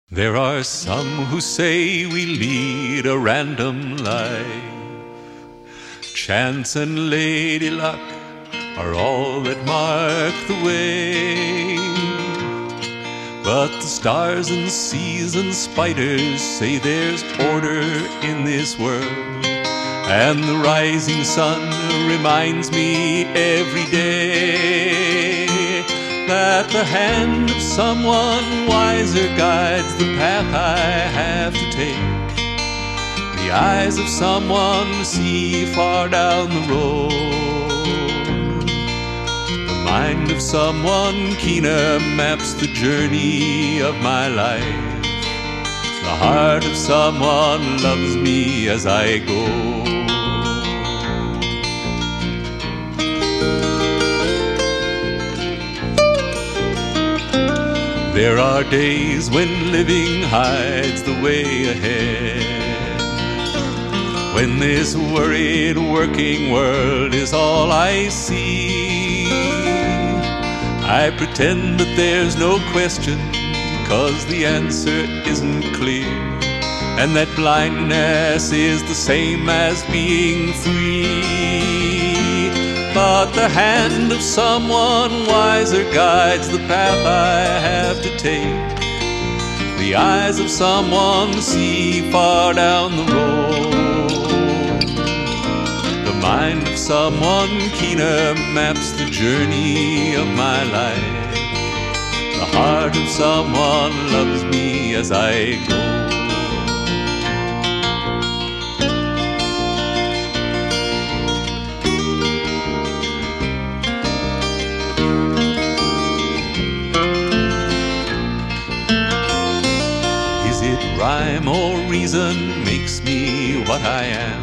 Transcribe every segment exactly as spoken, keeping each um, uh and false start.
There are some who say we lead a random life. Chance and lady luck are all that mark the way. But the stars and seas and spiders say there's order in this world. And the rising sun reminds me every day that the hand of someone wiser guides the path I have to take. The eyes of someone see far down the road. The mind of someone keener maps the journey of my life. The heart of someone loves me as I go. There are days when living hides the way ahead, when this worried working world is all I see. I pretend that there's no question, 'cause the answer isn't clear, and that blindness is the same as being free. But the hand of someone wiser guides the path I have to take. The eyes of someone see far down the road. The mind of someone keener maps the journey of my life. The heart of someone loves me as I go. Rhyme or reason makes me what I am?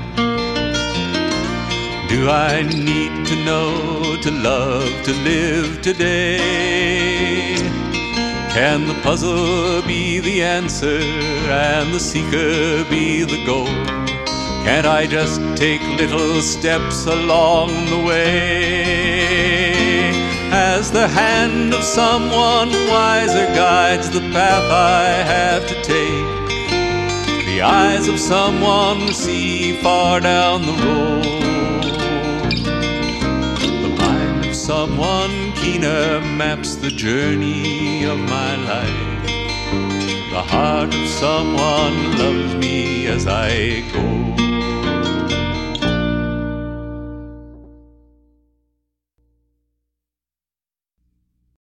Do I need to know to love to live today? Can the puzzle be the answer and the seeker be the goal? Can't I just take little steps along the way? As the hand of someone wiser guides the path I have to take, the eyes of someone see far down the road. The mind of someone keener maps the journey of my life. The heart of someone loves me as I go.